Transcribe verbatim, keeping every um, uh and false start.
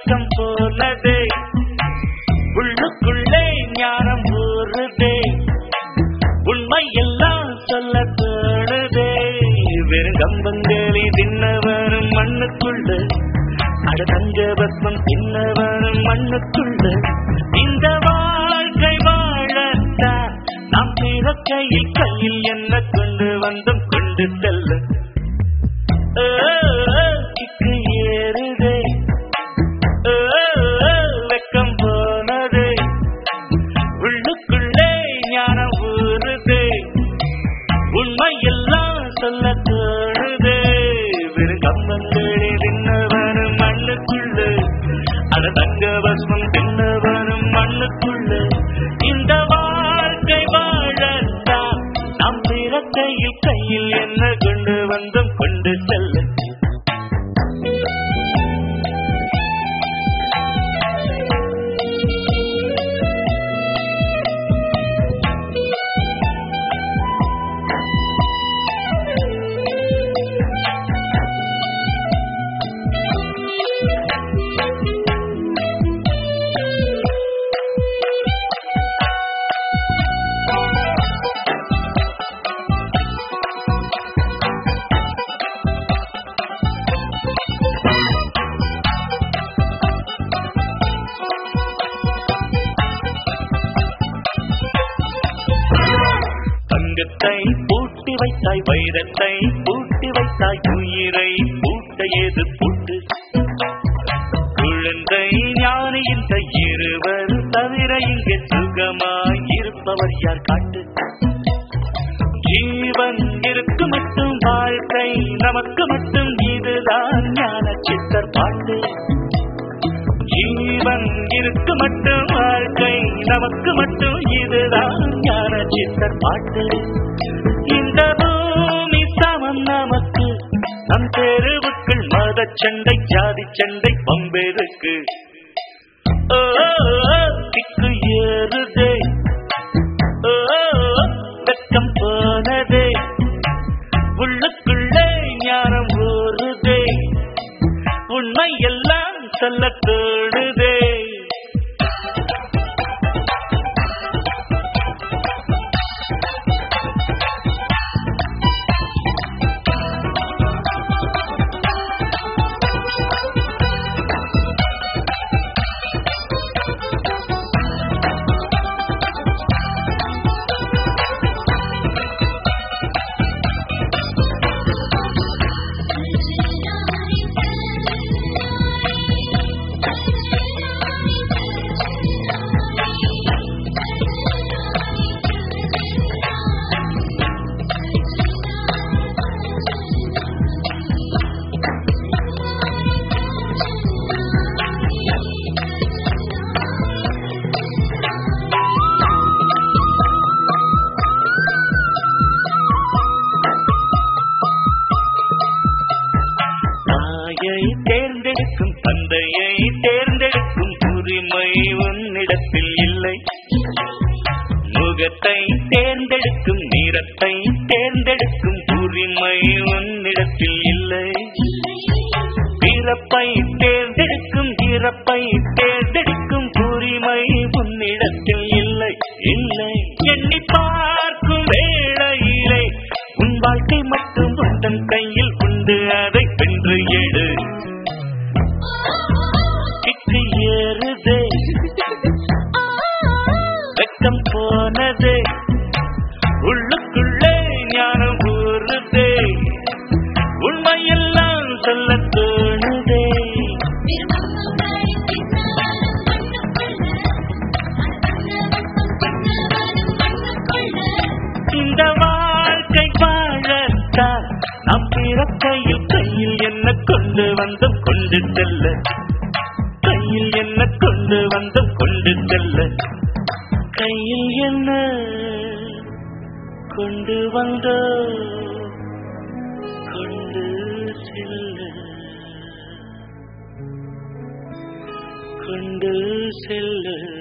வெக்கம் போனதே உள்ளுக்குள்ளே ஞானம் ஊறுதே உண்மை எல்லாம் சொல்ல தோணுதே வெறுங்கம்பங்களி தின்னவரும் மண்ணுக்குள்ள அட தங்க பத்மம் தின்னவரும் மண்ணுக்குள்ள இந்த வாழ்க்கை வாழத்தான் நாம் பிறக்கையில் கையில் என்ன கொண்டு வந்தோம் கொண்டு செல்ல கிக்கு ஏறுதே வெக்கம் போனதே உள்ளுக்குள்ளே ஞானம் ஊறுதே உண்மை எல்லாம் சொல்ல தோணுதே வெறும் கம்பங்களே தின்னவனும் மண்ணுக்குள்ள அட தங்க பஸ்மம் தின்னவனும் மண்ணுக்குள்ள இந்த வாழ்க்கை வாழத்தான் நாம் பிறக்கையில் கையில் என்ன கொண்டு வந்தோம் கொண்டு செல்ல தங்கத்தை பூட்டி வைத்தாய் வைரத்தை பூட்டி வைத்தாய் உயிரை பூட்ட ஏது பூட்டு குழந்தை ஞானி இந்த இருவர் தவிர இங்கே சுகமாய் இருப்பவர் யார் காட்டு ஜீவன் இருக்கு மட்டும் வாழ்க்கை நமக்கு மட்டும் இதுதான் ஞான சித்தர் பாட்டு ஜீவன் இருக்கு மட்டும் வாழ்க்கை நமக்கு மட்டும் இதுதான் ஞான சித்தர் பாட்டு இந்த பூமி சமம் நமக்கு நம் தெருவுக்குள் மத சண்டை ஜாதி சண்டை பம்பெருக்கு கிக்கு ஏறுதே வெக்கம் போனதே உள்ளுக்குள்ளே ஞானம் ஊறுதே உண்மை எல்லாம் சொல்ல தோணுதே தேர்ந்தெடுக்கும் தந்தையை தேர்ந்தெடுக்கும் உரிமை உன்னிடத்தில் இல்லை முகத்தை தேர்ந்தெடுக்கும் நிறத்தை தேர்ந்தெடுக்கும் உரிமை உன்னிடத்தில் இல்லை பிறப்பை தேர்ந்தெடுக்கும் இறப்பை தேர்ந்தெடுக்கும் உரிமை உன்னிடத்தில் இல்லை இல்லை எண்ணி பார்க்கும் வேளையிலே உன் வாழ்க்கை மட்டும் உந்தன் கையில் உண்டு அதை வென்று எடு கிக்கு ஏறுதே வெக்கம் போனதே உள்ளுக்குள்ளே ஞானம் ஊறுதே உண்மையெல்லாம் சொல்ல தோணுதே இந்த வாழ்க்கை வாழத்தான் நம் பிறக்கையில் கையில் என்ன கொண்டு வந்தோம் கொண்டு செல்ல கையில் என்ன கொண்டு வந்தோம் கொண்டு செல்ல கையில் என்ன கொண்டு வந்தோம் கொண்டு செல்ல கொண்டு செல்ல